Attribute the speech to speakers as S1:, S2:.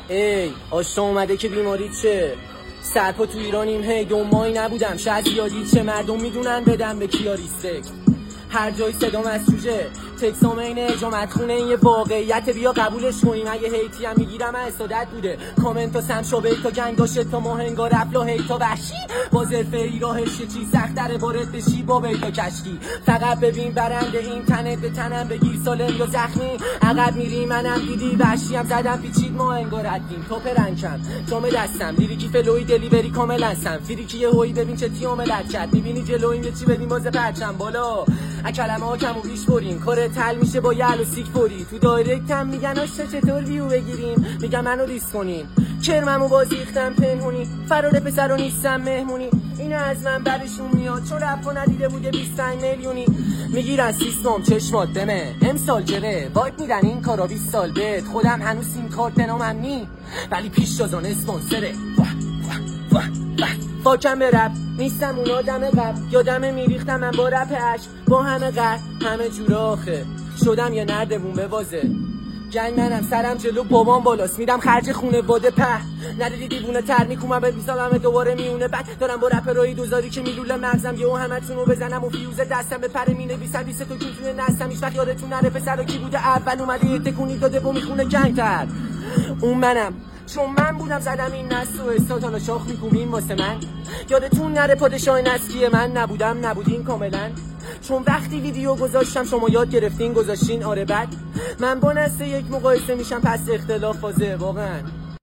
S1: ای آشتا اومده که بیماری چه؟ سرپا تو ایرانیم هی 2 ماهی نبودم شاید زیادی چه مردم میدونن بدم به کیا ریسپکت هر جای صدام از جوجه تکسام این اجامت خونه این یه واقعیت بیا قبولش کنیم اگه هیتی هم میگیرم حسادت بوده کامنت و سم شو بیتا جنگ داشت تا ماهنگا رفل و هیتا وحشی با زرفه راهش یه چی سختره وارد بشی با بیتا کشکی فقط ببین برنده این تنت به تنم بگیر سالم یا زخمی عقب میری منم دیدی وحشی هم زدم پیچید ماهنگا ردیم تو پرنکم جام دستم لیریکی فلوی دلیوری کامل هستم فریکی یه هوی ببین چه تیوملت کرد میبینی جلویم یه چی بدیم باز پرچم بالا کلمه ها کم و بیش بریم کار تل میشه با یل و سیک پوری تو دایرکتم میگن آشتا چطور ویو بگیریم میگم منو دیس کنین کرممو بازیختم پنهونی فرار پسر و نیستم مهمونی اینو از من برشون میاد چون رفت ندیده بوده 25 میلیونی میگیرن سیستم چشمات بمه امسال جره وایت میدن این کارا 20 سال بد خودم هنوز سیم کارت نامم نی ولی پیش جازان اسپانسره فاکم به رپ نیستم اون آدم قبل یادمه میریختم من با رپ عشق با همه قرد همه جور آخه شدم یه نردمون به وازه جنگ منم سرم جلو بابام بالاست میدم خرج خونه باده په ندیدی دیوونه تر میکومم به میسالمه دوباره میونه بعد دارم با رپ رایی دوزاری که میلوله مغزم یهو همتونو بزنم و فیوز دستم به پر مینویسم 20 تو توی نستم هیچ وقت یادتون نره پسر کی بوده اول اومده یه تکونی داده و میخونه جنگ تر اون منم چون من بودم زدم این نست و استاتانا شاخ میکومین واسه من یادتون نره پادشاه نسلی من نبودین کاملا چون وقتی ویدیو گذاشتم شما یاد گرفتین گذاشتین آره بعد من با نسل یک مقایسه میشم پس اختلاف فازه واقعا